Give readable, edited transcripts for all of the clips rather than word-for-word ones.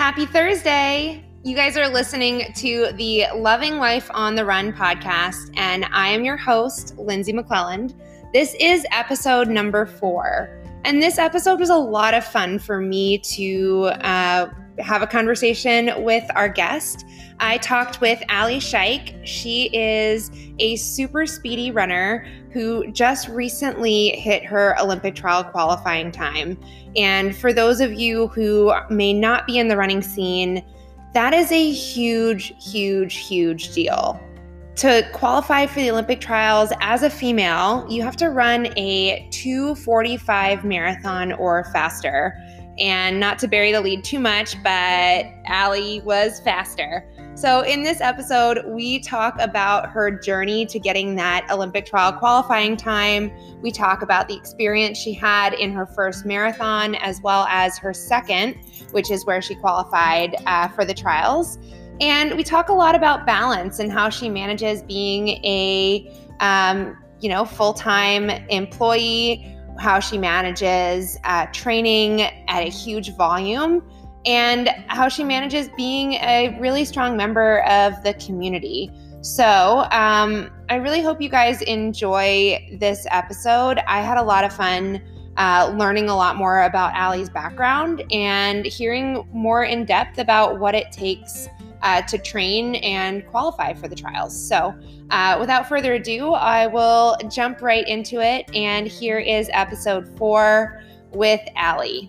Happy Thursday! You guys are listening to the Loving Life on the Run podcast, and I am your host, Lindsay McClelland. This is episode number 4, and this episode was a lot of fun for me to have a conversation with our guest. I talked with Allie Scheich. She is a super speedy runner who just recently hit her Olympic trial qualifying time. And for those of you who may not be in the running scene, that is a huge, huge, huge deal. To qualify for the Olympic trials as a female, you have to run a 2:45 marathon or faster. And not to bury the lead too much, but Allie was faster. So in this episode, we talk about her journey to getting that Olympic trial qualifying time. We talk about the experience she had in her first marathon, as well as her second, which is where she qualified for the trials. And we talk a lot about balance and how she manages being a full-time employee, how she manages training at a huge volume, and how she manages being a really strong member of the community. So I really hope you guys enjoy this episode. I had a lot of fun learning a lot more about Allie's background and hearing more in depth about what it takes to train and qualify for the trials. So without further ado, I will jump right into it. And here is episode 4 with Allie.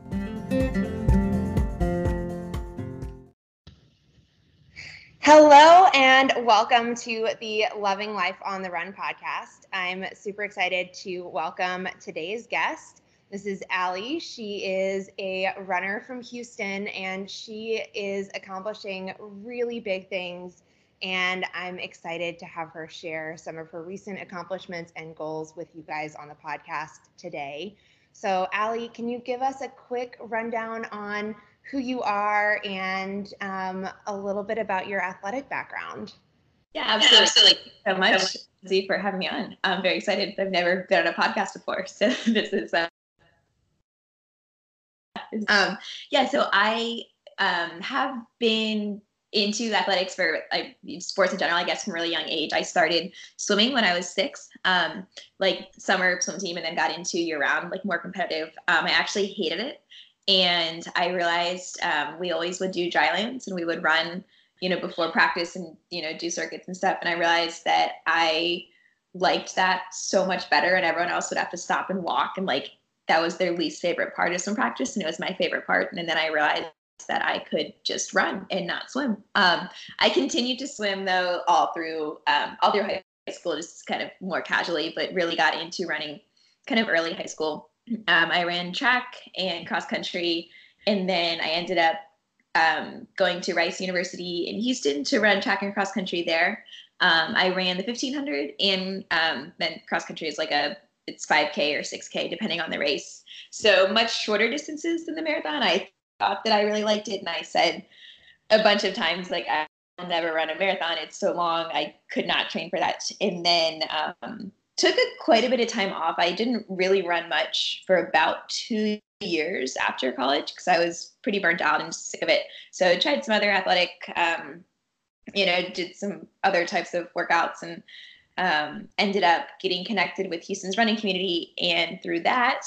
Hello and welcome to the Loving Life on the Run podcast. I'm super excited to welcome today's guest. This is Allie. She is a runner from Houston, and she is accomplishing really big things. And I'm excited to have her share some of her recent accomplishments and goals with you guys on the podcast today. So Allie, can you give us a quick rundown on who you are and a little bit about your athletic background? Yeah, absolutely. Thank you so much, Lindsay, for having me on. I'm very excited. I've never been on a podcast before, so this is so I have been into athletics for sports in general, I guess, from a really young age. I started swimming when I was 6, like summer swim team, and then got into year-round, like more competitive. I actually hated it. And I realized we always would do dry lands, and we would run, before practice and, do circuits and stuff. And I realized that I liked that so much better, and everyone else would have to stop and walk. And that was their least favorite part of swim practice. And it was my favorite part. And then I realized that I could just run and not swim. I continued to swim though, all through high school, just kind of more casually, but really got into running kind of early high school. I ran track and cross country, and then I ended up going to Rice University in Houston to run track and cross country there. I ran the 1500, and then cross country is it's 5K or 6K depending on the race. So much shorter distances than the marathon. I thought that I really liked it, and I said a bunch of times, I'll never run a marathon. It's so long. I could not train for that. And then took quite a bit of time off. I didn't really run much for about 2 years after college because I was pretty burnt out and sick of it. So I tried some other athletic, did some other types of workouts, and ended up getting connected with Houston's running community. And through that,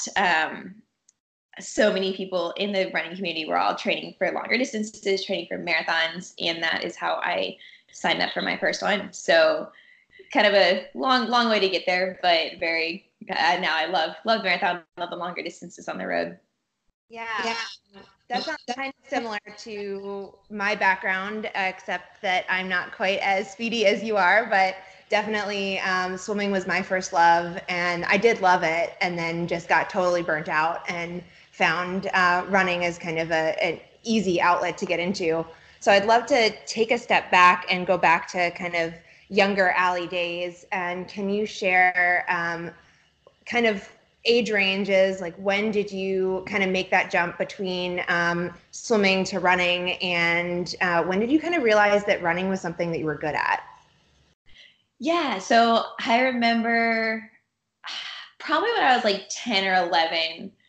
so many people in the running community were all training for longer distances, training for marathons. And that is how I signed up for my first one. So kind of a long way to get there, but very now I love marathon, love the longer distances on the road. Yeah. That sounds kind of similar to my background, except that I'm not quite as speedy as you are, but definitely swimming was my first love, and I did love it, and then just got totally burnt out and found running as kind of an easy outlet to get into. So I'd love to take a step back and go back to kind of younger Allie days. And can you share kind of age ranges, when did you kind of make that jump between swimming to running, and when did you kind of realize that running was something that you were good at? Yeah, so I remember probably when I was 10 or 11,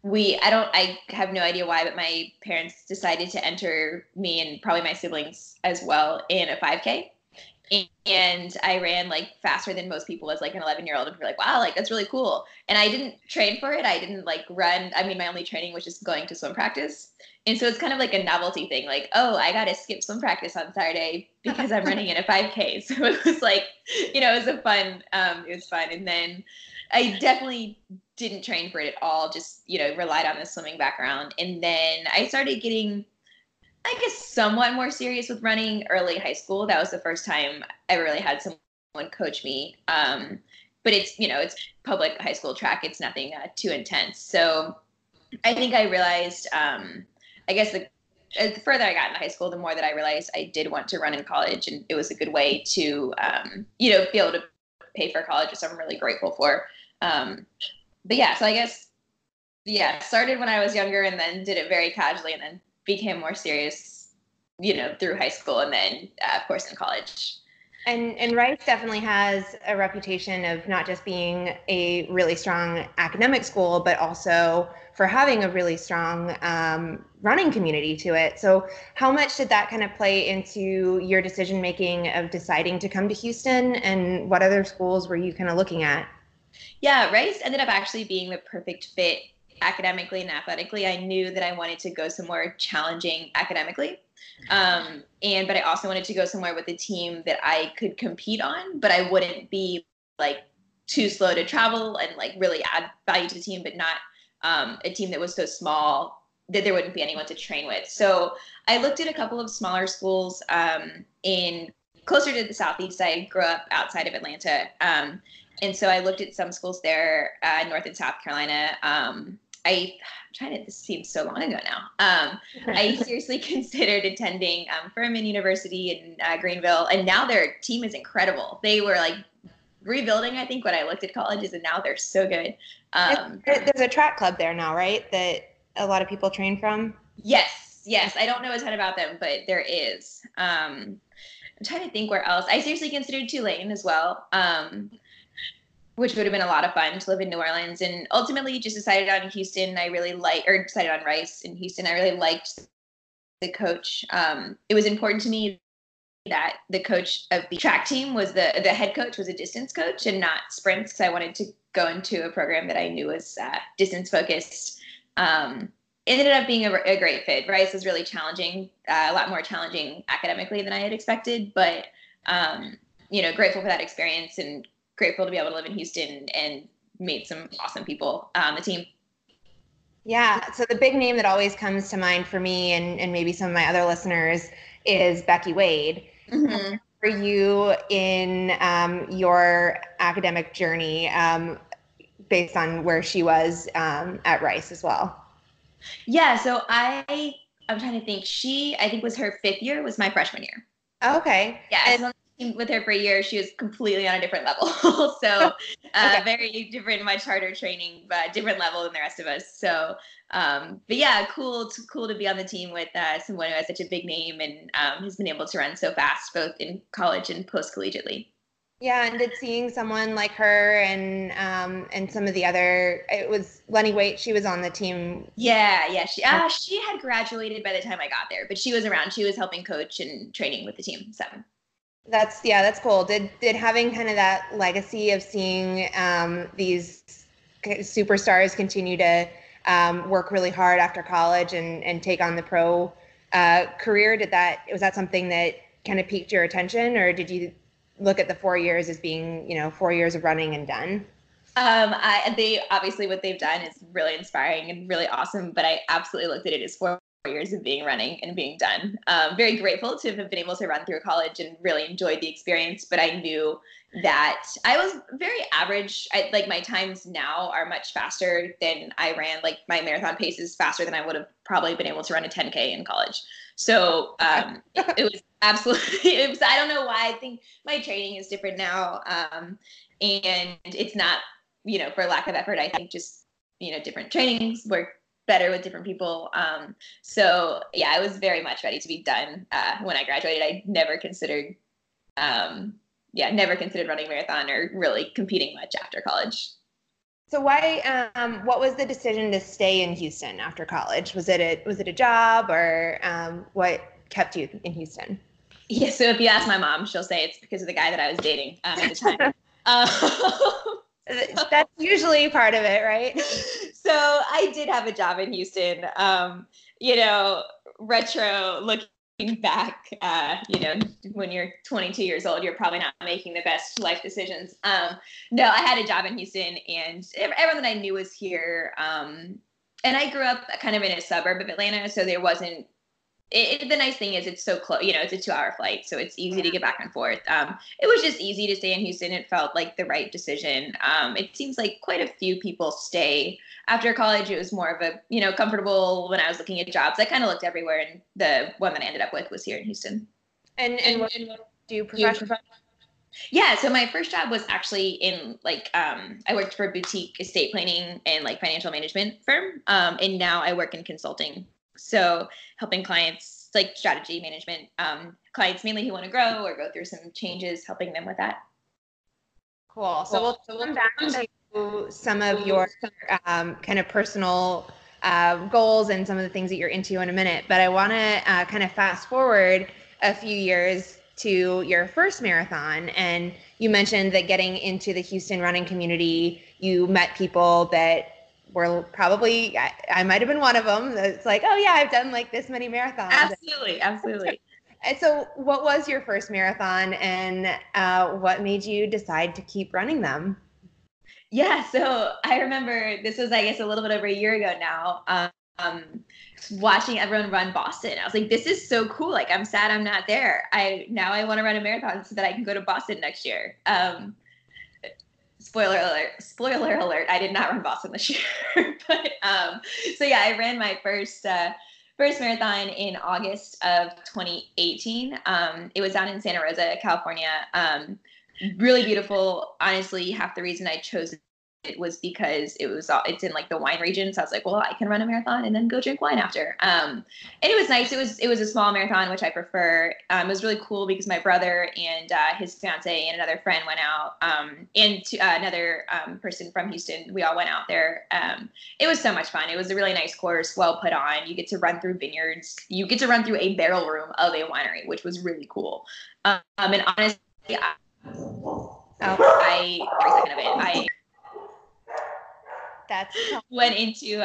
I have no idea why, but my parents decided to enter me and probably my siblings as well in a 5K. And I ran like faster than most people as like an 11-year-old, and be like, wow, like that's really cool. And I didn't train for it. I didn't like run. I mean, my only training was just going to swim practice. And so it's kind of like a novelty thing. Like, oh, I got to skip swim practice on Saturday because I'm running in a 5K. So it was like, it was it was fun. And then I definitely didn't train for it at all. Just, relied on the swimming background. And then I started getting, I guess, somewhat more serious with running early high school. That was the first time I really had someone coach me. But it's public high school track. It's nothing too intense. So I think I realized, I guess the further I got into high school, the more that I realized I did want to run in college, and it was a good way to, be able to pay for college, which I'm really grateful for. But yeah, so I guess, started when I was younger, and then did it very casually, and then became more serious, through high school, and then, of course, in college. And Rice definitely has a reputation of not just being a really strong academic school, but also for having a really strong running community to it. So how much did that kind of play into your decision making of deciding to come to Houston, and what other schools were you kind of looking at? Yeah, Rice ended up actually being the perfect fit academically and athletically. I knew that I wanted to go somewhere challenging academically. But I also wanted to go somewhere with a team that I could compete on, but I wouldn't be like too slow to travel and like really add value to the team, but not a team that was so small that there wouldn't be anyone to train with. So I looked at a couple of smaller schools in closer to the southeast. I grew up outside of Atlanta. And so I looked at some schools there, North and South Carolina. This seems so long ago now. I seriously considered attending Furman University in Greenville, and now their team is incredible. They were like rebuilding, I think, when I looked at colleges, and now they're so good. There's a track club there now, right? That a lot of people train from? Yes. I don't know a ton about them, but there is. I'm trying to think where else. I seriously considered Tulane as well. Which would have been a lot of fun to live in New Orleans, and ultimately just decided on Houston. Decided on Rice in Houston. I really liked the coach. It was important to me that the coach of the track team was the head coach was a distance coach and not sprints, because I wanted to go into a program that I knew was distance focused. It ended up being a great fit. Rice was really challenging, a lot more challenging academically than I had expected, but grateful for that experience, and grateful to be able to live in Houston and meet some awesome people on the team. Yeah. So the big name that always comes to mind for me, and maybe some of my other listeners, is Becky Wade. Mm-hmm. For you in your academic journey, based on where she was at Rice as well? Yeah. So I'm trying to think. I think was her 5th year, was my freshman year. Okay. Yeah. So with her for a year, she was completely on a different level. So okay. Very different, much harder training, but different level than the rest of us. So, but yeah, cool to be on the team with someone who has such a big name and has been able to run so fast, both in college and post-collegiately. Yeah, and did seeing someone like her and some of the other, it was Lenny Waite, she was on the team. Yeah. She had graduated by the time I got there, but she was around. She was helping coach and training with the team. So. That's cool. Did having kind of that legacy of seeing these superstars continue to work really hard after college and take on the pro career, was that something that kind of piqued your attention, or did you look at the 4 years as being 4 years of running and done? They obviously, what they've done is really inspiring and really awesome, but I absolutely looked at it as 4 years of being running and being done. Very grateful to have been able to run through college and really enjoyed the experience, but I knew that I was very average. My times now are much faster than I ran. Like my marathon pace is faster than I would have probably been able to run a 10K in college. So it was absolutely, I don't know why. I think my training is different now. And it's not, for lack of effort. I think just, different trainings work better with different people. So yeah, I was very much ready to be done when I graduated. I never considered running a marathon or really competing much after college. So why, what was the decision to stay in Houston after college? Was it a job, or what kept you in Houston? Yeah, so if you ask my mom, she'll say it's because of the guy that I was dating at the time. That's usually part of it, right? So I did have a job in Houston. You know, retro looking back, when you're 22 years old, you're probably not making the best life decisions. No, I had a job in Houston, and everyone that I knew was here. And I grew up kind of in a suburb of Atlanta, so there wasn't. The nice thing is it's so close. It's a 2-hour flight, so it's easy to get back and forth. It was just easy to stay in Houston. It felt like the right decision. It seems like quite a few people stay after college. It was more of a comfortable. When I was looking at jobs, I kind of looked everywhere, and the one that I ended up with was here in Houston. And what do you professionally? Yeah, so my first job was actually in I worked for a boutique estate planning and financial management firm, and now I work in consulting. So helping clients, like strategy management, clients mainly who want to grow or go through some changes, helping them with that. Cool. So we'll come back to some of your kind of personal goals and some of the things that you're into in a minute. But I want to kind of fast forward a few years to your first marathon. And you mentioned that getting into the Houston running community, you met people that were probably, I might have been one of them. It's like, oh yeah, I've done like this many marathons. Absolutely. And so what was your first marathon, and what made you decide to keep running them? Yeah, so I remember this was, I guess, a little bit over a year ago now, watching everyone run Boston. I was like, this is so cool. Like, I'm sad I'm not there. I want to run a marathon so that I can go to Boston next year. Spoiler alert, I did not run Boston this year. But so yeah, I ran my first marathon in August of 2018. It was down in Santa Rosa, California. Really beautiful. Honestly, half the reason I chose it was because it's in the wine region. So I was like, well, I can run a marathon and then go drink wine after. And it was nice. It was a small marathon, which I prefer. It was really cool because my brother and his fiance and another friend went out, and another person from Houston. We all went out there. It was so much fun. It was a really nice course, well put on. You get to run through vineyards. You get to run through a barrel room of a winery, which was really cool. And honestly, every second of it, That's went into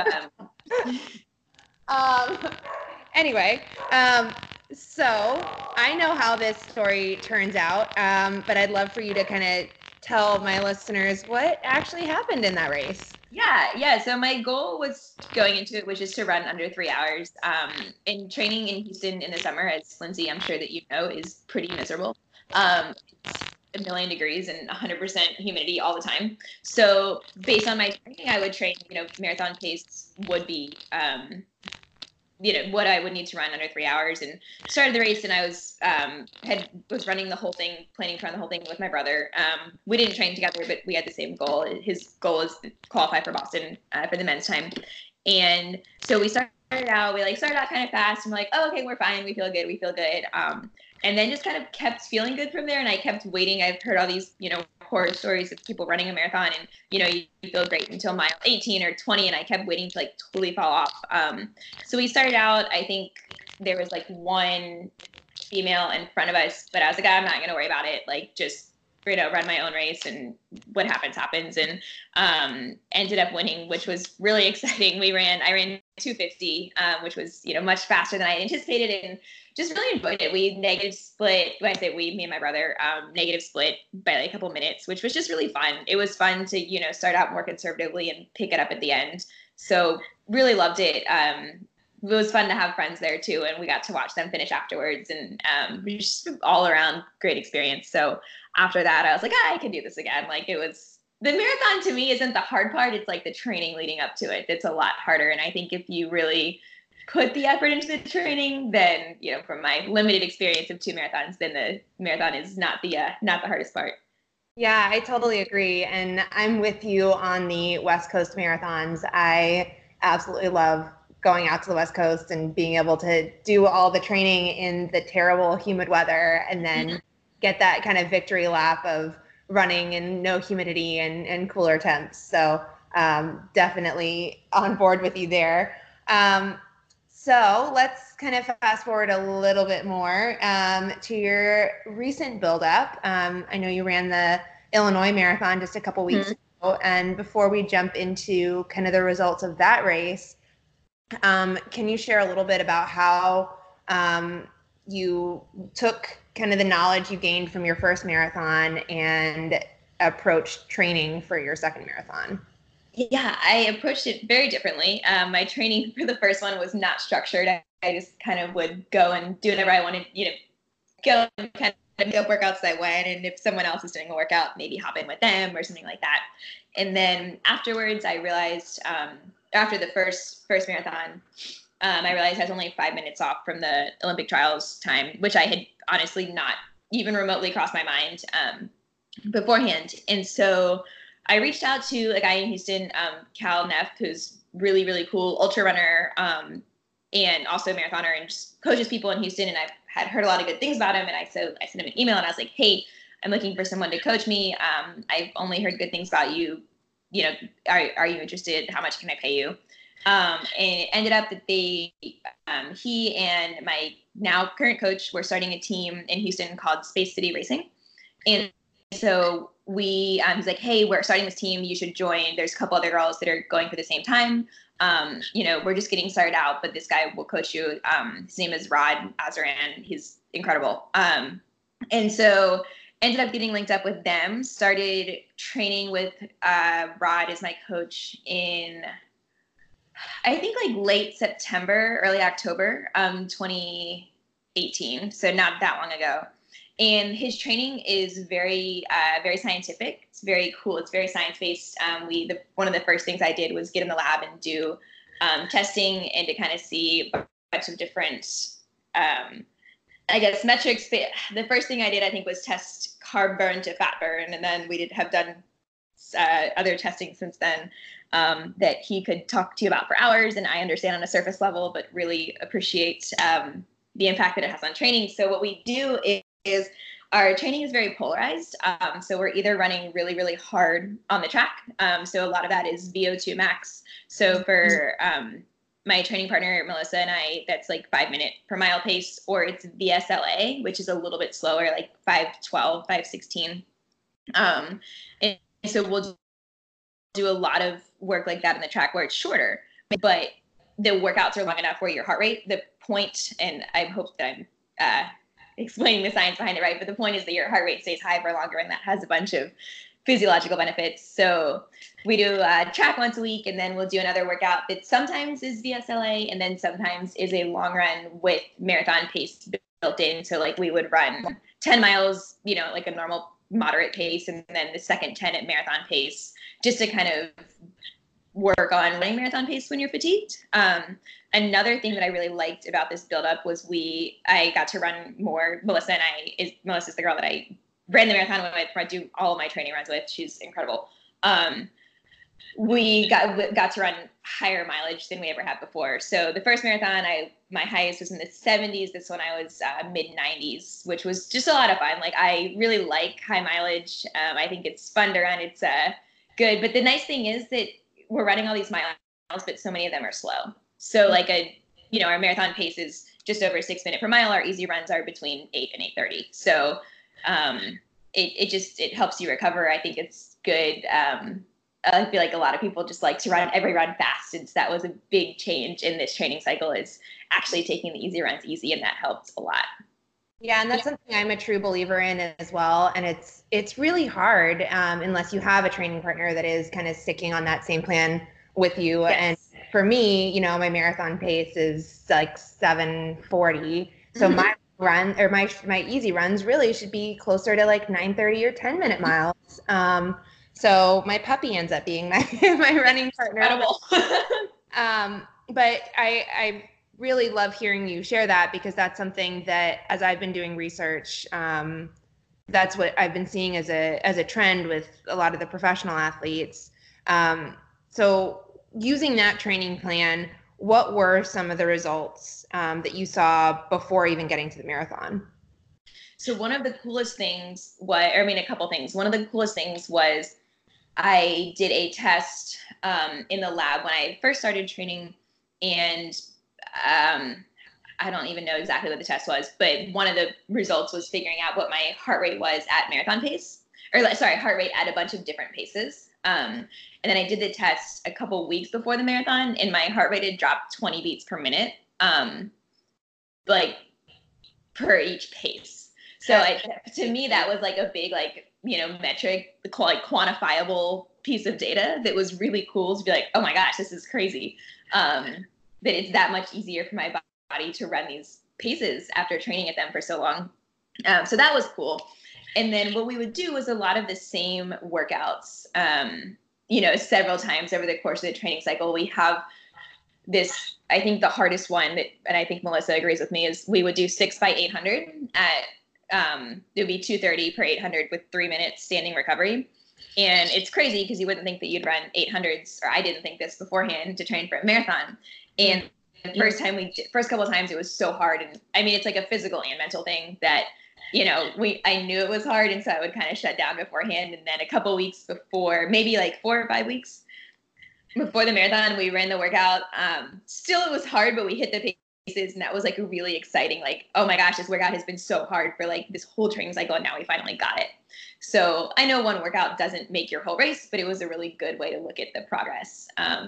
anyway, so I know how this story turns out, but I'd love for you to kind of tell my listeners what actually happened in that race. Yeah. So my goal was going into it was just to run under 3 hours. And training in Houston in the summer, as Lindsay, I'm sure that you know, is pretty miserable. It's 1,000,000 degrees and 100% humidity all the time. So based on my training, I would train, marathon pace would be, what I would need to run under 3 hours, and started the race. And I was running the whole thing, planning to run the whole thing with my brother. We didn't train together, but we had the same goal. His goal is to qualify for Boston for the men's time. And so we started out kind of fast, and we're like, oh, okay, we're fine. We feel good. And then just kind of kept feeling good from there. And I kept waiting. I've heard all these, horror stories of people running a marathon, and, you feel great until mile 18 or 20. And I kept waiting to totally fall off. So we started out, I think there was one female in front of us, but I was like, I'm not going to worry about it. Just, run my own race, and what happens. And ended up winning, which was really exciting. I ran 2:50, which was, much faster than I anticipated, and just really enjoyed it. We negative split. When I say we, me and my brother, negative split by a couple minutes, which was just really fun. It was fun to, start out more conservatively and pick it up at the end. So really loved it. It was fun to have friends there too, and we got to watch them finish afterwards, and just all around great experience. So after that, I was like, I can do this again. The marathon to me isn't the hard part. It's the training leading up to it. It's a lot harder. And I think if you really put the effort into the training, then, from my limited experience of 2 marathons, then the marathon is not the hardest part. Yeah, I totally agree. And I'm with you on the West Coast marathons. I absolutely love going out to the West Coast and being able to do all the training in the terrible humid weather, and then get that kind of victory lap of running in no humidity and cooler temps. So definitely on board with you there. So let's kind of fast forward a little bit more to your recent buildup. I know you ran the Illinois Marathon just a couple weeks ago, and before we jump into kind of the results of that race, can you share a little bit about how you took kind of the knowledge you gained from your first marathon and approached training for your second marathon? Yeah, I approached it very differently. My training for the first one was not structured. I just kind of would go and do whatever I wanted, go and kind of go workouts that I went. And if someone else is doing a workout, maybe hop in with them or something like that. And then afterwards, I realized after the first marathon, I realized I was only 5 minutes off from the Olympic trials time, which I had honestly not even remotely crossed my mind beforehand. And so I reached out to a guy in Houston, Cal Neff, who's really, really cool ultra runner and also a marathoner, and just coaches people in Houston. And I've had heard a lot of good things about him. And I sent him an email and I was like, hey, I'm looking for someone to coach me. I've only heard good things about you. Are you interested? How much can I pay you? And it ended up that he and my now current coach were starting a team in Houston called Space City Racing. And so he's like, hey, we're starting this team. You should join. There's a couple other girls that are going for the same time. We're just getting started out, but this guy will coach you. His name is Rod Azaran. He's incredible. And so ended up getting linked up with them, started training with Rod as my coach in, I think, like late September, early October, 2018. So not that long ago. And his training is very, very scientific. It's very cool. It's very science-based. One of the first things I did was get in the lab and do testing and to kind of see a bunch of different, metrics. The first thing I did, I think, was test carb burn to fat burn. And then we have done other testing since then that he could talk to you about for hours. And I understand on a surface level, but really appreciate the impact that it has on training. So what we do is our training is very polarized. So we're either running really, really hard on the track. So a lot of that is VO2 max. So for my training partner, Melissa, and I, that's like 5 minute per mile pace, or it's VSLA, which is a little bit slower, like 5:12, 5:16. And so we'll do a lot of work like that in the track where it's shorter, but the workouts are long enough where your heart rate, the point, and I hope that I'm explaining the science behind it right, but the point is that your heart rate stays high for longer, and that has a bunch of physiological benefits. So we do track once a week, and then we'll do another workout that sometimes is VSLA and then sometimes is a long run with marathon pace built in. So like we would run 10 miles, like a normal moderate pace, and then the second 10 at marathon pace, just to kind of work on running marathon pace when you're fatigued. Another thing that I really liked about this buildup was I got to run more. Melissa's the girl that I ran the marathon with. I do all of my training runs with. She's incredible. We got to run higher mileage than we ever had before. So the first marathon, my highest was in the 70s. This one I was mid 90s, which was just a lot of fun. Like I really like high mileage. I think it's fun to run. It's good. But the nice thing is that we're running all these miles, but so many of them are slow. So like our marathon pace is just over 6 minutes per mile. Our easy runs are between 8 and 8:30. So it helps you recover. I think it's good. I feel like a lot of people just like to run every run fast. And so that was a big change in this training cycle, is actually taking the easy runs easy. And that helped a lot. Yeah, and that's something I'm a true believer in as well. And it's really hard unless you have a training partner that is kind of sticking on that same plan with you. Yes. And for me, my marathon pace is like 7:40. So my run or my easy runs really should be closer to like 9:30 or 10-minute miles. So my puppy ends up being my running partner. Incredible. But I really love hearing you share that, because that's something that, as I've been doing research, that's what I've been seeing as a trend with a lot of the professional athletes. So using that training plan, what were some of the results that you saw before even getting to the marathon? So one of the coolest things a couple things. One of the coolest things was I did a test in the lab when I first started training, and I don't even know exactly what the test was, but one of the results was figuring out what my heart rate was at marathon pace, or sorry, heart rate at a bunch of different paces. And then I did the test a couple weeks before the marathon, and my heart rate had dropped 20 beats per minute, like per each pace. So to me, that was like a big, like, you know, metric, like quantifiable piece of data that was really cool to be like, oh my gosh, this is crazy. That it's that much easier for my body to run these paces after training at them for so long. So that was cool. And then what we would do was a lot of the same workouts, you know, several times over the course of the training cycle. We have this, I think the hardest one that, and I think Melissa agrees with me, is we would do 6 by 800 at, it would be 230 per 800 with 3 minutes standing recovery. And it's crazy because you wouldn't think that you'd run 800s, or I didn't think this beforehand, to train for a marathon. And the first couple of times it was so hard. And I mean, it's like a physical and mental thing that, you know, I knew it was hard. And so I would kind of shut down beforehand. And then a couple weeks before, maybe like 4 or 5 weeks before the marathon, we ran the workout. Still, it was hard, but we hit the paces, and that was like a really exciting, like, oh my gosh, this workout has been so hard for like this whole training cycle, and now we finally got it. So I know one workout doesn't make your whole race, but it was a really good way to look at the progress.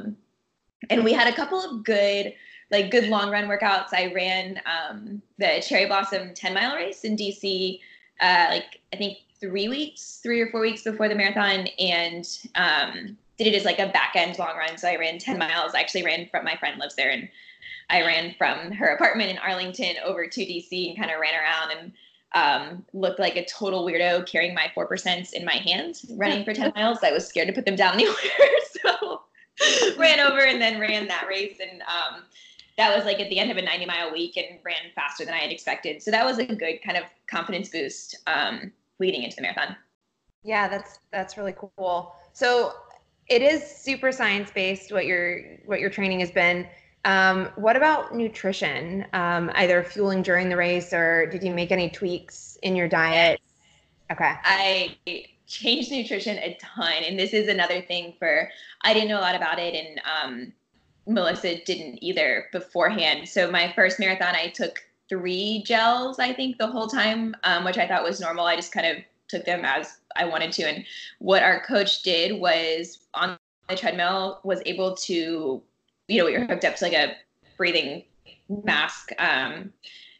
And we had a couple of good long run workouts. I ran the Cherry Blossom 10-mile race in DC, like I think 3 or 4 weeks before the marathon, and did it as like a back end long run. So I ran 10 miles. I actually ran from, my friend lives there, and I ran from her apartment in Arlington over to DC and kind of ran around and looked like a total weirdo carrying my 4% in my hand running for 10 miles. I was scared to put them down anywhere. So ran over and then ran that race. And that was like at the end of a 90-mile week, and ran faster than I had expected. So that was a good kind of confidence boost leading into the marathon. Yeah, that's really cool. So it is super science-based, what your training has been. What about nutrition? Either fueling during the race, or did you make any tweaks in your diet? Okay. I changed nutrition a ton, and this is another thing I didn't know a lot about it, and Melissa didn't either beforehand. So my first marathon, I took 3 gels, I think, the whole time, which I thought was normal. I just kind of took them as I wanted to. And what our coach did was, on the treadmill, was able to, you know, you're hooked up to like a breathing mask. And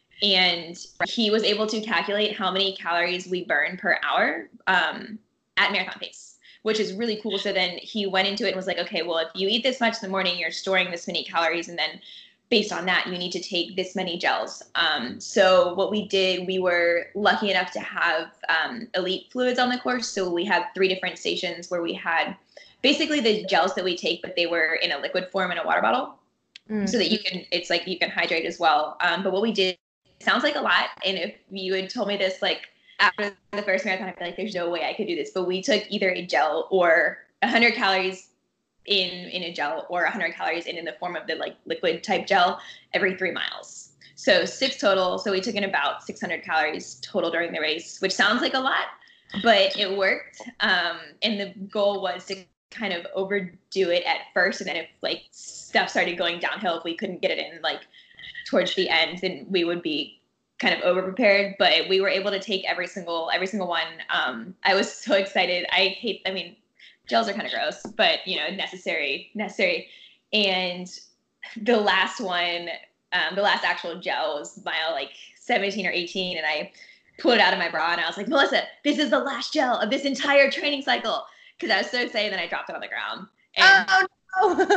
he was able to calculate how many calories we burn per hour at marathon pace, which is really cool. So then he went into it and was like, okay, well, if you eat this much in the morning, you're storing this many calories. And then based on that, you need to take this many gels. So what we did, we were lucky enough to have elite fluids on the course. So we had 3 different stations where we had basically the gels that we take, but they were in a liquid form in a water bottle, so that it's like you can hydrate as well. But what we did, sounds like a lot. And if you had told me this like after the first marathon, I'd be like, there's no way I could do this. But we took either a gel or 100 calories in a gel, or 100 calories in the form of the like liquid type gel every 3 miles. So 6 total. So we took in about 600 calories total during the race, which sounds like a lot, but it worked. And the goal was to kind of overdo it at first, and then if like stuff started going downhill, if we couldn't get it in like towards the end, then we would be kind of over prepared. But we were able to take every single one. I was so excited. I mean, gels are kind of gross, but you know, necessary. And the last one, the last actual gel was mile like 17 or 18, and I pulled it out of my bra, and I was like, Melissa, this is the last gel of this entire training cycle. Because I was so excited, then I dropped it on the ground. And oh no!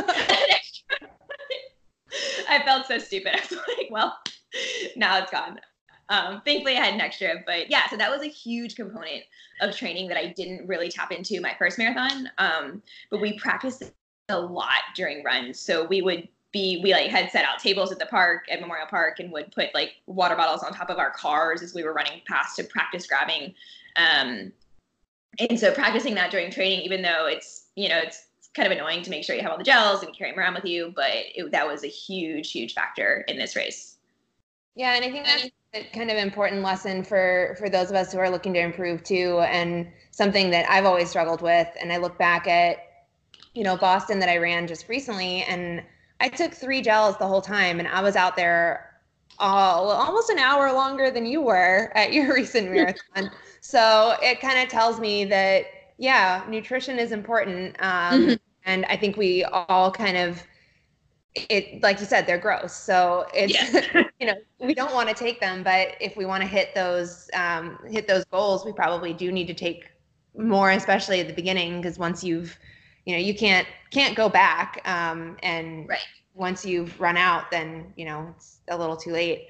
I felt so stupid. I was like, well, now it's gone. Thankfully, I had an extra. But yeah, so that was a huge component of training that I didn't really tap into my first marathon. But we practiced a lot during runs. So we like had set out tables at the park, at Memorial Park, and would put like water bottles on top of our cars as we were running past to practice grabbing. And so practicing that during training, even though it's, you know, it's kind of annoying to make sure you have all the gels and carry them around with you, but that was a huge, huge factor in this race. Yeah, and I think kind of important lesson for those of us who are looking to improve too, and something that I've always struggled with. And I look back at, Boston that I ran just recently, and I took 3 gels the whole time, and I was out there almost an hour longer than you were at your recent marathon. So it kind of tells me that, yeah, nutrition is important. And I think we all kind of, like you said, they're gross. So it's, we don't want to take them, but if we want to hit those goals, we probably do need to take more, especially at the beginning, because once you've, you can't go back. And right. Once you've run out, then, it's a little too late.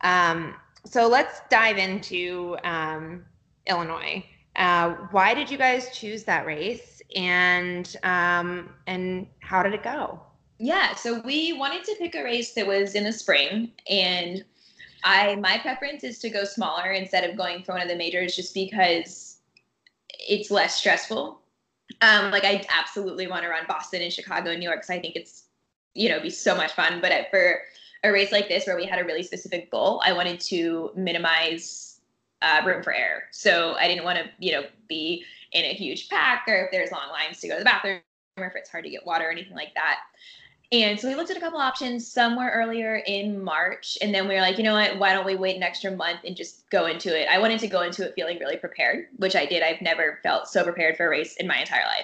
So let's dive into Illinois. Why did you guys choose that race, and how did it go? Yeah, so we wanted to pick a race that was in the spring, and my preference is to go smaller instead of going for one of the majors, just because it's less stressful. Like I absolutely want to run Boston and Chicago and New York, because I think it's, be so much fun. But for a race like this, where we had a really specific goal, I wanted to minimize room for error. So I didn't want to, be in a huge pack, or if there's long lines to go to the bathroom, or if it's hard to get water or anything like that. And so we looked at a couple options somewhere earlier in March, and then we were like, you know what, why don't we wait an extra month and just go into it? I wanted to go into it feeling really prepared, which I did. I've never felt so prepared for a race in my entire life.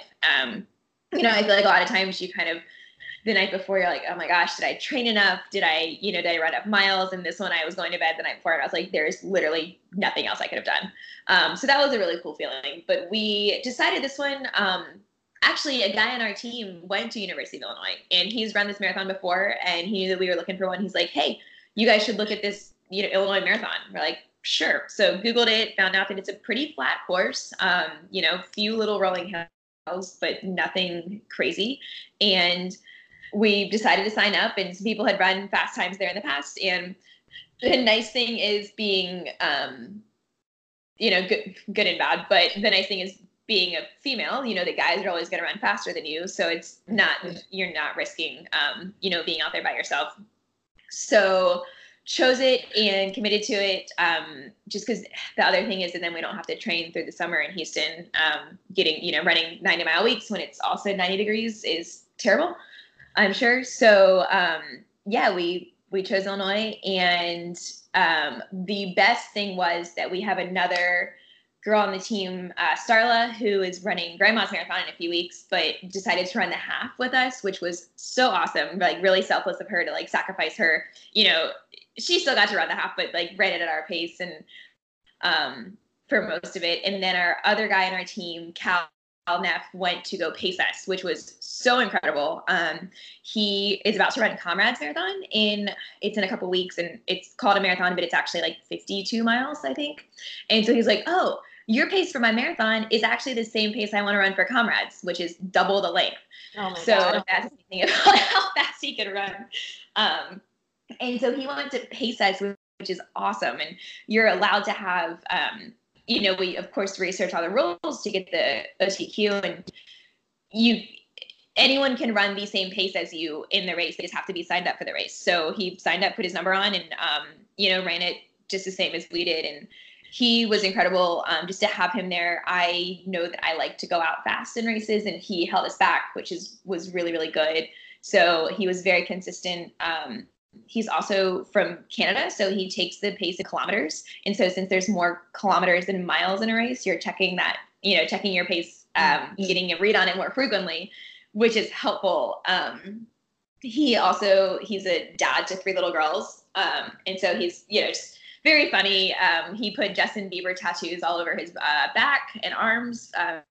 I feel like a lot of times you kind of, the night before, you're like, oh my gosh, did I train enough? Did I run enough miles? And this one, I was going to bed the night before, and I was like, there's literally nothing else I could have done. So that was a really cool feeling. But we decided this one, actually, a guy on our team went to University of Illinois, and he's run this marathon before, and he knew that we were looking for one. He's like, hey, you guys should look at this, Illinois marathon. We're like, sure. So Googled it, found out that it's a pretty flat course, few little rolling hills, but nothing crazy. And we decided to sign up, and some people had run fast times there in the past. And the nice thing is being, good and bad, but the nice thing is being a female, the guys are always going to run faster than you. So it's not, you're not risking, being out there by yourself. So chose it and committed to it, just because the other thing is that then we don't have to train through the summer in Houston. Running 90-mile weeks when it's also 90 degrees is terrible, I'm sure. So, we chose Illinois, and the best thing was that we have another girl on the team, Starla, who is running Grandma's Marathon in a few weeks, but decided to run the half with us, which was so awesome. Like, really selfless of her to sacrifice her. She still got to run the half, but ran it at our pace, and for most of it. And then our other guy on our team, Cal Neff, went to go pace us, which was so incredible. He is about to run Comrades Marathon it's in a couple weeks, and it's called a marathon, but it's actually 52 miles, I think. And so he's like, oh, your pace for my marathon is actually the same pace I want to run for Comrades, which is double the length. Oh my God. That's thinking about how fast he could run. And so he wanted to pace us, which is awesome. And you're allowed to have, we of course research all the rules to get the OTQ, and anyone can run the same pace as you in the race. They just have to be signed up for the race. So he signed up, put his number on, and ran it just the same as we did. And he was incredible. Just to have him there, I know that I like to go out fast in races, and he held us back, which was really, really good. So he was very consistent. He's also from Canada, so he takes the pace in kilometers. And so since there's more kilometers than miles in a race, you're checking that, checking your pace, getting a read on it more frequently, which is helpful. He's a dad to 3 little girls. And so he's, just very funny. He put Justin Bieber tattoos all over his back and arms,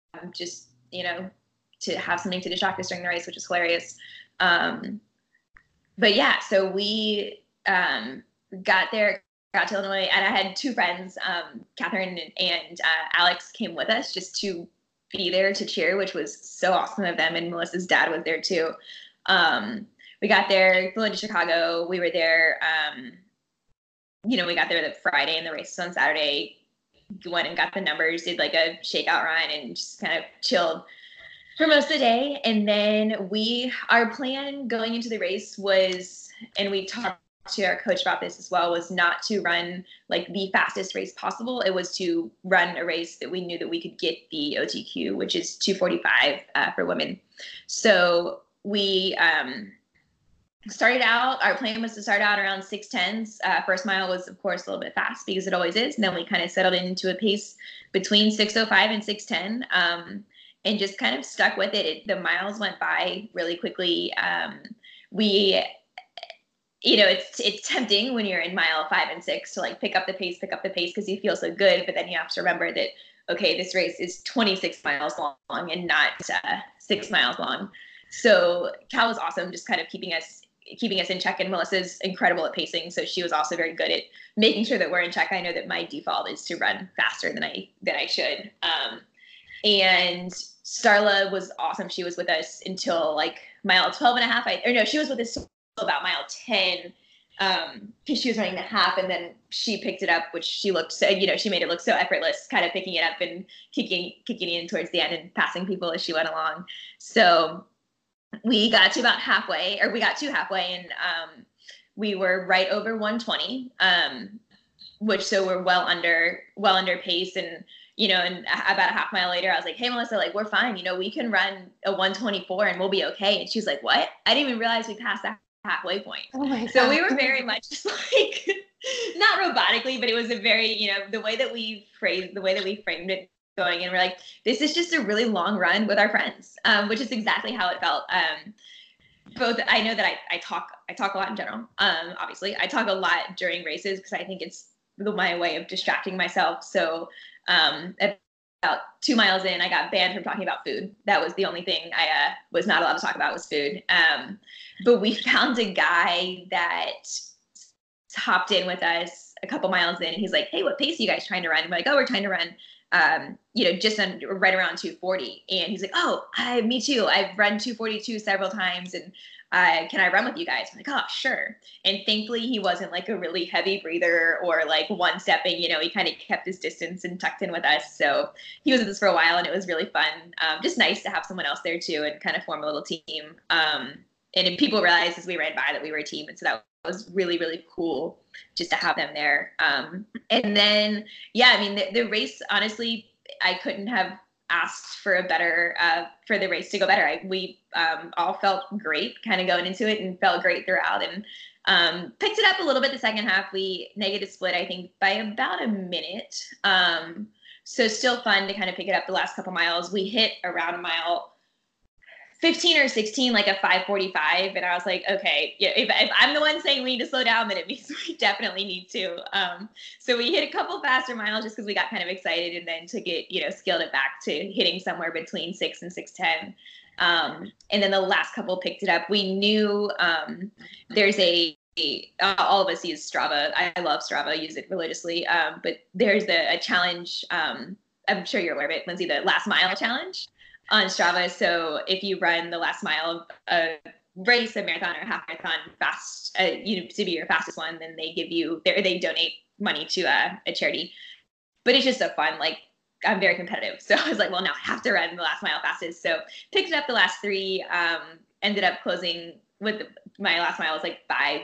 to have something to distract us during the race, which is hilarious. But yeah, so we got to Illinois, and I had 2 friends, Catherine and Alex, came with us just to be there to cheer, which was so awesome of them. And Melissa's dad was there too. We got there, flew into Chicago. We were there, we got there the Friday, and the race was on Saturday. Went and got the numbers, did a shakeout run, and just kind of chilled for most of the day. And then our plan going into the race was, and we talked to our coach about this as well, was not to run like the fastest race possible. It was to run a race that we knew that we could get the OTQ, which is 2:45 for women. So we started out, our plan was to start out around 6:10s. First mile was, of course, a little bit fast because it always is. And then we kind of settled into a pace between 6:05 and 6:10, and just kind of stuck with it. The miles went by really quickly. It's tempting when you're in mile 5 and 6 to like pick up the pace because you feel so good. But then you have to remember that, okay, this race is 26 miles long and not 6 miles long. So Cal was awesome, just kind of keeping us in check, and Melissa's incredible at pacing, so she was also very good at making sure that we're in check. I know that my default is to run faster than I should. And Starla was awesome. She was with us until like mile 12 and a half. She was with us until about mile 10, because she was running the half, and then she picked it up, which she looked so, she made it look so effortless, kind of picking it up and kicking in towards the end and passing people as she went along. So we got to about halfway, or we got to halfway, and we were right over 120, which, so we're well under pace. And and about a half mile later, I was like, hey, Melissa, like, we're fine. We can run a 124 and we'll be okay. And she was like, what? I didn't even realize we passed that halfway point. Oh my so God. We were very much just like, not robotically, but it was a very, the way that we framed it going in, we're like, this is just a really long run with our friends, which is exactly how it felt. Both, I know that I talk a lot in general. Obviously, I talk a lot during races because I think it's my way of distracting myself. So about 2 miles in, I got banned from talking about food. That was the only thing I was not allowed to talk about, was food. But we found a guy that hopped in with us a couple miles in, and he's like, hey, what pace are you guys trying to run? And we're like, oh, we're trying to run just right around 240. And he's like, oh, me too. I've run 242 several times, and can I run with you guys? I'm like, oh, sure. And thankfully he wasn't like a really heavy breather or like one stepping, he kind of kept his distance and tucked in with us. So he was with us for a while, and it was really fun. Just nice to have someone else there too, and kind of form a little team. And people realized as we ran by that we were a team. And so that was really, really cool just to have them there. And then, the race, honestly, I couldn't have asked for for the race to go better. We all felt great kind of going into it, and felt great throughout, and picked it up a little bit the second half. We negative split, I think, by about a minute. So still fun to kind of pick it up the last couple miles. We hit around mile 15 or 16, like a 5:45. And I was like, okay, if I'm the one saying we need to slow down, then it means we definitely need to. So we hit a couple faster miles just because we got kind of excited, and then took it, scaled it back to hitting somewhere between 6 and 6:10. And then the last couple picked it up. We knew there's all of us use Strava. I love Strava, use it religiously. But there's a challenge. I'm sure you're aware of it, Lindsay, the last mile challenge on Strava. So if you run the last mile of a race, a marathon or a half marathon fast, to be your fastest one, then they donate money to a charity. But it's just so fun. Like, I'm very competitive. So I was like, well, now I have to run the last mile fastest. So picked it up the last 3, ended up closing with my last mile was like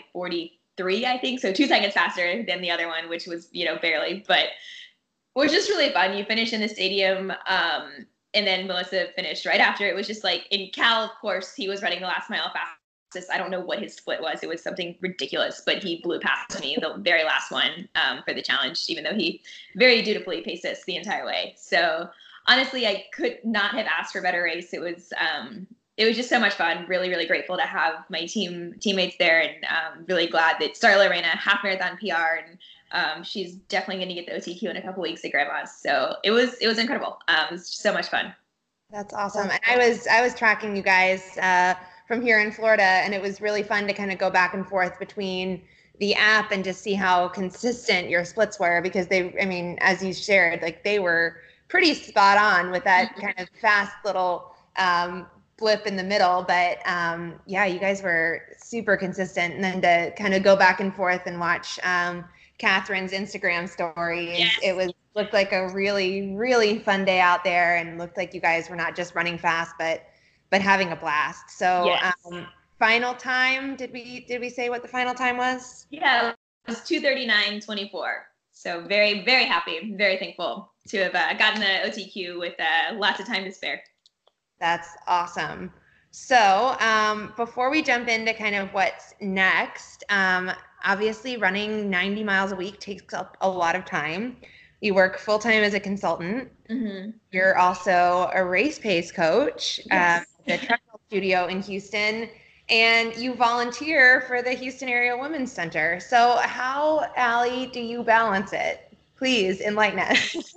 5:43, I think. So 2 seconds faster than the other one, which was, barely, but was just really fun. You finish in the stadium, and then Melissa finished right after. It was just like, in Cal, of course, he was running the last mile fastest. I don't know what his split was. It was something ridiculous, but he blew past me the very last one for the challenge, even though he very dutifully paced us the entire way. So honestly, I could not have asked for a better race. It was just so much fun. Really, really grateful to have my teammates there, and really glad that Starla ran a half marathon PR, and she's definitely going to get the OTQ in a couple weeks at Grandma's. So it was incredible. It was so much fun. That's awesome. And I was tracking you guys from here in Florida, and it was really fun to kind of go back and forth between the app and just see how consistent your splits were, because as you shared, like, they were pretty spot on with that kind of fast little blip in the middle. But you guys were super consistent. And then to kind of go back and forth and watch Catherine's Instagram stories. Yes. It looked like a really, really fun day out there, and looked like you guys were not just running fast, but having a blast. So, yes. final time, did we say what the final time was? Yeah, it was 2:39:24. So very, very happy, very thankful to have gotten the OTQ with lots of time to spare. That's awesome. So before we jump into kind of what's next, obviously running 90 miles a week takes up a lot of time. You work full-time as a consultant. Mm-hmm. You're also a race pace coach Yes. at the Treadmill Studio in Houston, and you volunteer for the Houston Area Women's Center. So how, Allie, do you balance it? Please enlighten us.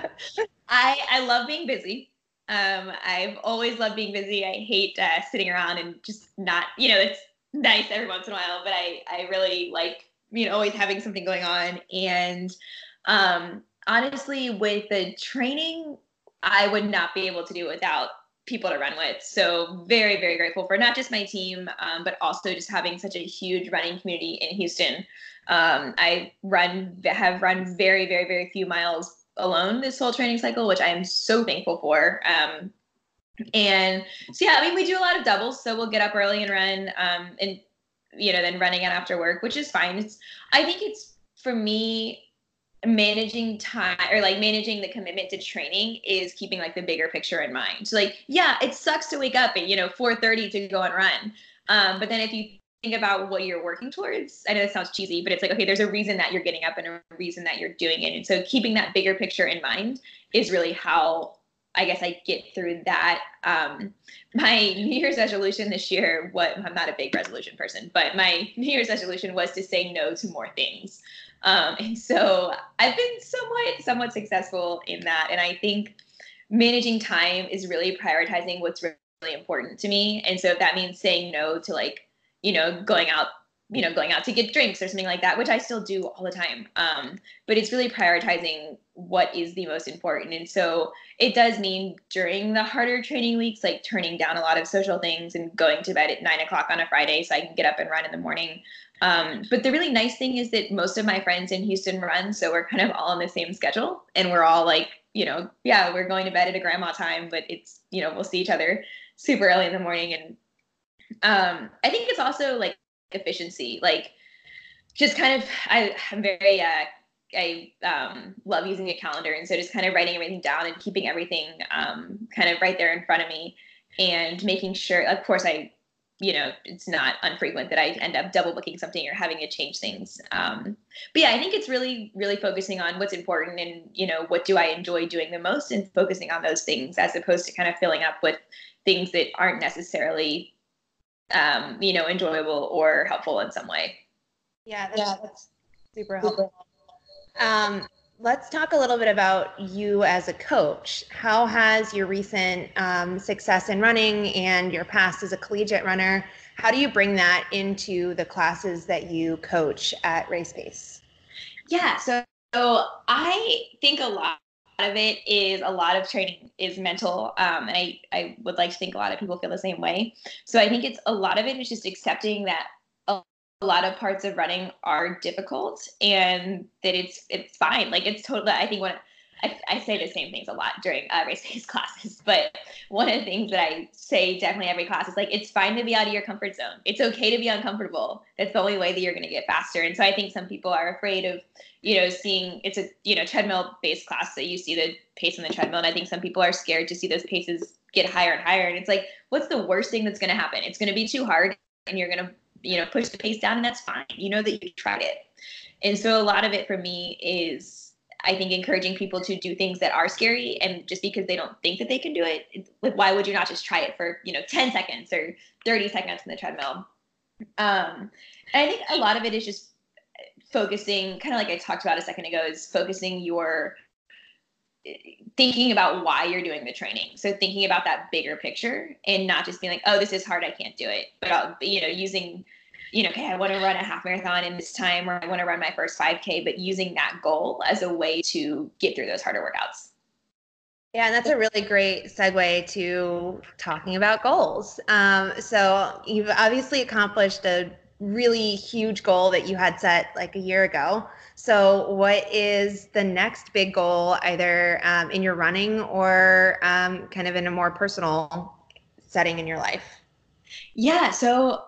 I love being busy. I've always loved being busy. I hate sitting around and just not, it's nice every once in a while, but I really like, always having something going on. And honestly, with the training, I would not be able to do it without people to run with. So very, very grateful for not just my team, but also just having such a huge running community in Houston. I have run very, very, very few miles alone this whole training cycle, which I am so thankful for. And so, yeah, I mean, we do a lot of doubles. So we'll get up early and run, and, then running out after work, which is fine. I think it's, for me, managing time, or like managing the commitment to training, is keeping like the bigger picture in mind. So like, yeah, it sucks to wake up at 4:30 to go and run, but then if you think about what you're working towards, I know this sounds cheesy, but it's like, okay, there's a reason that you're getting up and a reason that you're doing it. And so keeping that bigger picture in mind is really how I guess I get through that. My New Year's resolution this year, I'm not a big resolution person, but my New Year's resolution was to say no to more things. And so I've been somewhat successful in that. And I think managing time is really prioritizing what's really important to me. And so if that means saying no to going out to get drinks or something like that, which I still do all the time. But it's really prioritizing what is the most important. And so it does mean during the harder training weeks, like turning down a lot of social things and going to bed at 9:00 on a Friday so I can get up and run in the morning. But the really nice thing is that most of my friends in Houston run, so we're kind of all on the same schedule, and we're all like, yeah, we're going to bed at a grandma time, but it's, we'll see each other super early in the morning. And I think it's also like efficiency, like just kind of, I'm very, I love using a calendar. And so just kind of writing everything down and keeping everything kind of right there in front of me, and making sure, of course, it's not unfrequent that I end up double booking something or having to change things. But yeah, I think it's really, really focusing on what's important and, what do I enjoy doing the most, and focusing on those things, as opposed to kind of filling up with things that aren't necessarily, enjoyable or helpful in some way. Yeah, that's super helpful. Let's talk a little bit about you as a coach. How has your recent success in running and your past as a collegiate runner, how do you bring that into the classes that you coach at Race Pace? Yeah, so I think a lot of it is, a lot of training is mental, and I would like to think a lot of people feel the same way. So I think a lot of it is just accepting that a lot of parts of running are difficult, and that it's fine. Like, it's totally, I think I say the same things a lot during race-based classes, but one of the things that I say definitely every class is like, it's fine to be out of your comfort zone. It's okay to be uncomfortable. That's the only way that you're going to get faster. And so I think some people are afraid of, seeing, it's a treadmill-based class, so you see the pace on the treadmill. And I think some people are scared to see those paces get higher and higher. And it's like, what's the worst thing that's going to happen? It's going to be too hard, and you're going to, push the pace down, and that's fine. You know that you tried it. And so a lot of it for me is, I think, encouraging people to do things that are scary, and just because they don't think that they can do it, like, why would you not just try it for, 10 seconds or 30 seconds on the treadmill? And I think a lot of it is just focusing, kind of like I talked about a second ago, is focusing your thinking about why you're doing the training. So thinking about that bigger picture, and not just being like, oh, this is hard, I can't do it. But, using, okay, I want to run a half marathon in this time, or I want to run my first 5K, but using that goal as a way to get through those harder workouts. Yeah, and that's a really great segue to talking about goals. So you've obviously accomplished a really huge goal that you had set like a year ago. So what is the next big goal, either in your running or kind of in a more personal setting in your life? Yeah, so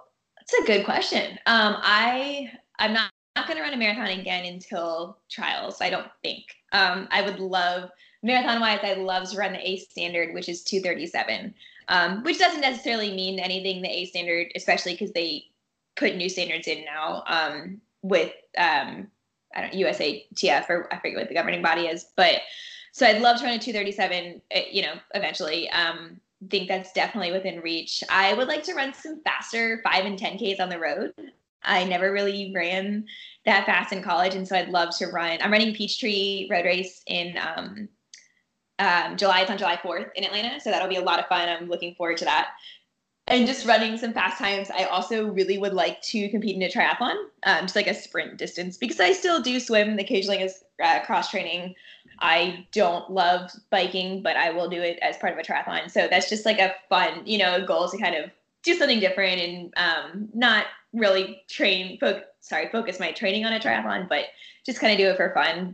That's a good question. I'm not going to run a marathon again until trials. I don't think. I would love marathon wise. I love to run the A standard, which is 2:37, which doesn't necessarily mean anything. The A standard, especially because they put new standards in now with I don't USATF, or I forget what the governing body is, but so I'd love to run a 2:37. Eventually. Think that's definitely within reach. I would like to run some faster 5 and 10Ks on the road. I never really ran that fast in college, and so I'd love to run. I'm running Peachtree Road Race in July. It's on July 4th in Atlanta, so that'll be a lot of fun. I'm looking forward to that. And just running some fast times. I also really would like to compete in a triathlon, just like a sprint distance, because I still do swim occasionally as cross training. I don't love biking, but I will do it as part of a triathlon. So that's just like a fun, goal to kind of do something different and not really focus my training on a triathlon, but just kind of do it for fun.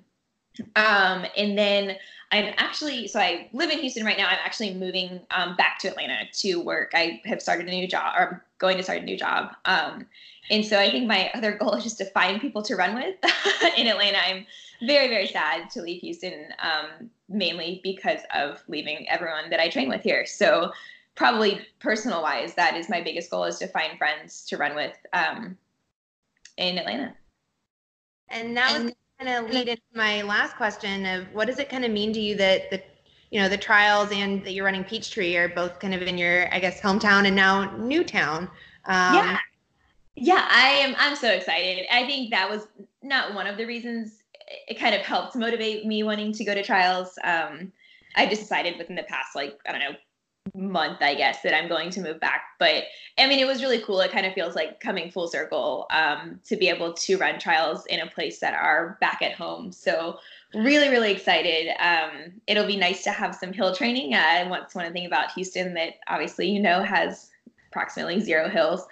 And then I live in Houston right now. I'm actually moving back to Atlanta to work. I have started a new job, or I'm going to start a new job. And so I think my other goal is just to find people to run with in Atlanta. I'm very, very sad to leave Houston, mainly because of leaving everyone that I train with here. So probably personal wise, that is my biggest goal, is to find friends to run with in Atlanta. And that was kind of lead into my last question of what does it kind of mean to you that the trials and that you're running Peachtree are both kind of in your, I guess, hometown and now new town. Yeah, I'm so excited. I think that was not one of the reasons. It kind of helped motivate me wanting to go to trials. I just decided within the past, month, I guess, that I'm going to move back. But I mean, it was really cool. It kind of feels like coming full circle to be able to run trials in a place that are back at home. So really, really excited. It'll be nice to have some hill training. That's one thing about Houston that obviously, has approximately 0 hills.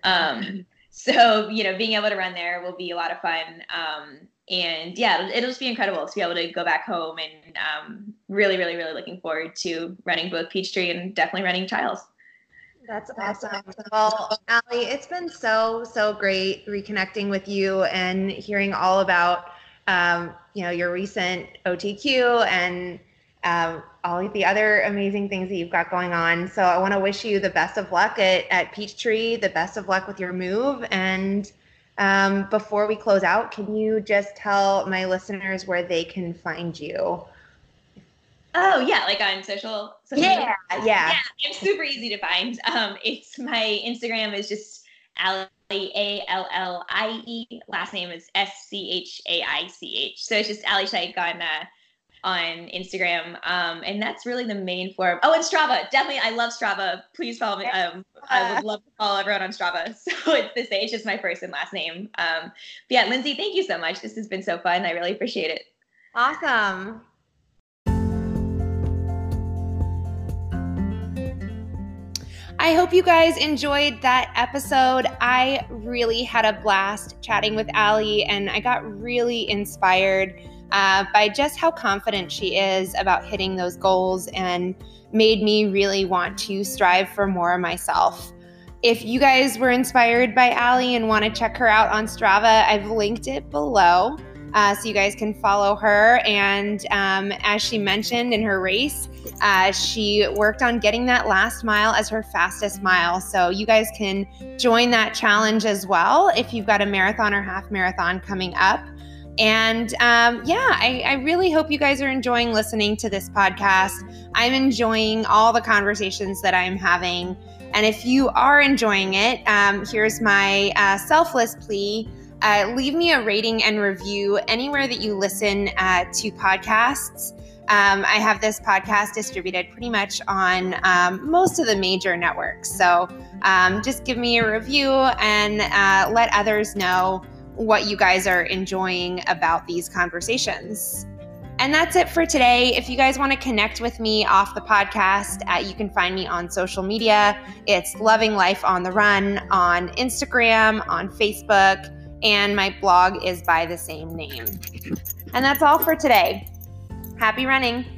So, being able to run there will be a lot of fun. And yeah, it'll just be incredible to be able to go back home, and really, really, really looking forward to running both Peachtree and definitely running trials. That's awesome. Well, Allie, it's been so great reconnecting with you and hearing all about, your recent OTQ and all of the other amazing things that you've got going on. So I want to wish you the best of luck at Peachtree, the best of luck with your move. And before we close out, can you just tell my listeners where they can find you? Oh yeah, like on social media? Yeah. It's super easy to find. It's my Instagram is just Allie, Allie. Last name is Schaich. So it's just Allie Scheich on Instagram. And that's really the main form. Oh, and Strava. Definitely. I love Strava. Please follow me. I would love to follow everyone on Strava. So it's the same. It's just my first and last name. But yeah, Lindsay, thank you so much. This has been so fun. I really appreciate it. Awesome. I hope you guys enjoyed that episode. I really had a blast chatting with Allie, and I got really inspired by just how confident she is about hitting those goals, and made me really want to strive for more myself. If you guys were inspired by Allie and want to check her out on Strava, I've linked it below so you guys can follow her. And as she mentioned in her race, she worked on getting that last mile as her fastest mile. So you guys can join that challenge as well if you've got a marathon or half marathon coming up. And I really hope you guys are enjoying listening to this podcast. I'm enjoying all the conversations that I'm having. And if you are enjoying it, here's my selfless plea. Leave me a rating and review anywhere that you listen to podcasts. I have this podcast distributed pretty much on most of the major networks. So just give me a review and let others know what you guys are enjoying about these conversations. And that's it for today. If you guys want to connect with me off the podcast, you can find me on social media. It's Loving Life on the Run on Instagram, on Facebook, and my blog is by the same name. And that's all for today. Happy running.